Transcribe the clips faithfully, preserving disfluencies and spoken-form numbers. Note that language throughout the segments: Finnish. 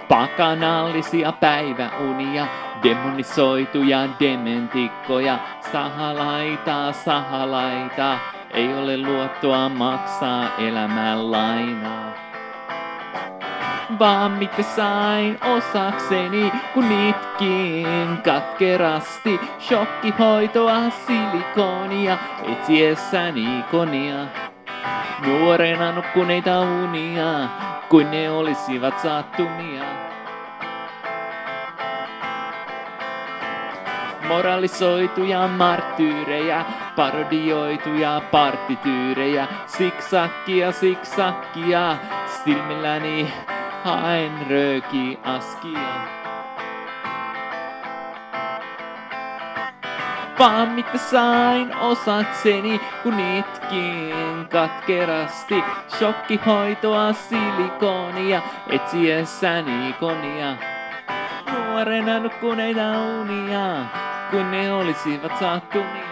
Pakanallisia päiväunia, demonisoituja dementikkoja, sahalaita, sahalaita, ei ole luottoa maksaa elämän lainaa. Vaan mitä sain osakseni, kun itkin katkerasti, shokkihoitoa, silikonia, etsiessäni ikonia. Nuorena nukkuneita unia, kuin ne olisivat sattumia. Moralisoituja marttyyrejä, parodioituja partityyrejä, siksakkia, siksakkia, silmilläni haen rööki askia. Vaan mitä sain osakseni, kun itkin katkerasti, shokkihoitoa, silikonia, etsiessäni ikonia. Nuorena nukkuneita unia, kuin ne olisivat sattumia.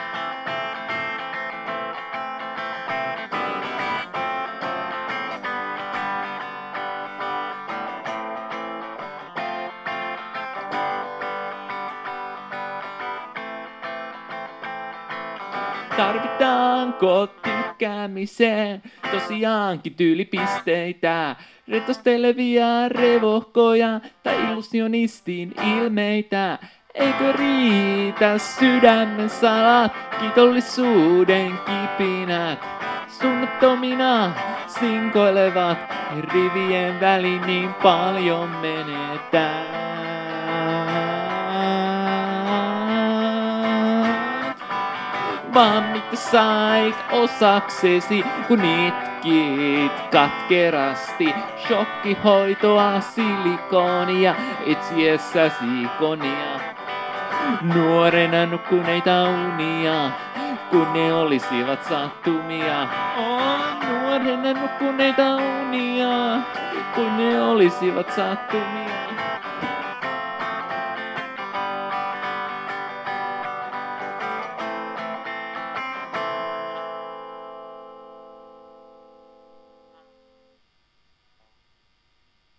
Tarvitaan kotikämiseen tosiaankin tyylipisteitä, retostelevia revohkoja tai illusionistin ilmeitä. Eikö riitä sydämen salat, kiitollisuuden kipinät, suunnattomina sinkoilevat rivien väliin niin paljon menetään. Vaan mitä sait osaksesi, kun itkit katkerasti, shokkihoitoa, silikonia, etsiessäsi ikonia. Nuorena nukkuneita unia, kun ne olisivat sattumia. Oh, nuorena nukkuneita unia, kun ne olisivat sattumia.